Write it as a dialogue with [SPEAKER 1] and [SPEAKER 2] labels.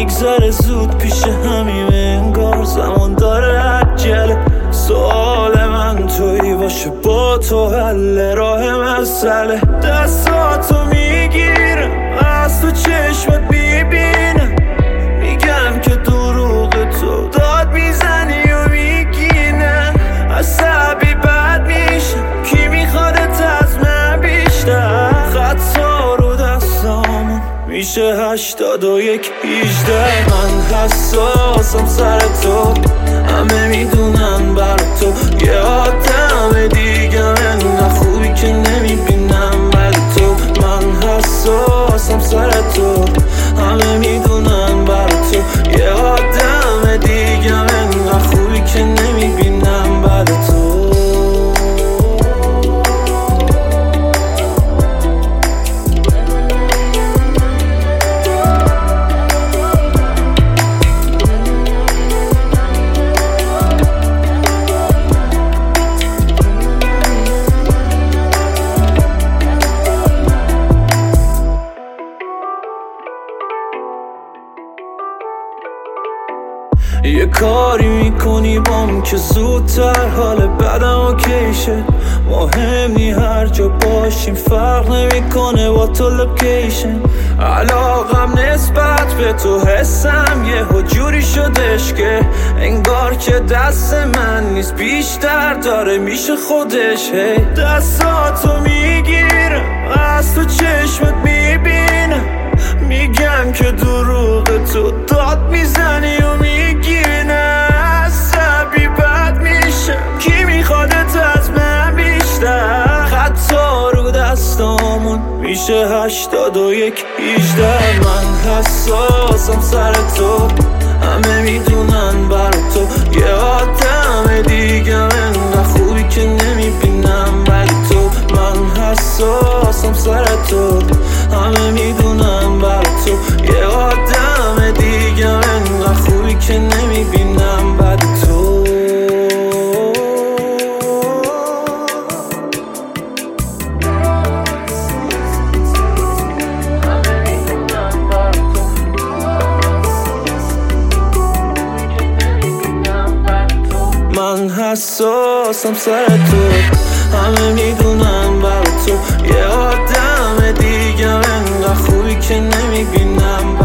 [SPEAKER 1] میگذره زود پیش همیم انگار زمان داره عجله. سوال من تویی باشه با تو حل راه مسئله. دستاتو میگیرم از تو چشمت میبینم میگم که دروغ تو داد میزنی و میگی نه. عصبی بد میشم کی میخوادت از من بیشتر. خطا رو دستامون میشه 81 18. من حساسم سر تو همه میدونن بر تو یه آدم دیگه انقدر خوبی که نمیبینم بر تو. من حساسم سر تو همه میدونن بر تو یه آدم دیگه انقدر خوبی که نمیبینم بر تو. یه کاری میکنی بام که زودتر حال بدم اوکیشه. مهم نی هر جا باشیم فرق نمیکنه با تو لوکیشن. علاقم نسبت به تو حسم یه جوری شدش که انگار که دست من نیست بیشتر داره میشه خودش. دستاتو میگیرم از تو چشمت میبینم میگم که دروغ تو داد میزنی و میگی نه. عصبی بد میشم کی میخوادت از من بیشتر. خطا رو دستامون میشه 81 18. من حساسم سر تو همه میدونن بر تو یه آدم دیگه انقدر خوبی که نمیبینم بر تو. من حساسم سر تو همه میدونن بر تو یه آدم دیگه انقدر خوبی که نمیبینم بر تو. من حساسم سر تو همه میدونن بر تو یه آدم دیگه انقدر خوبی که نمیبینم.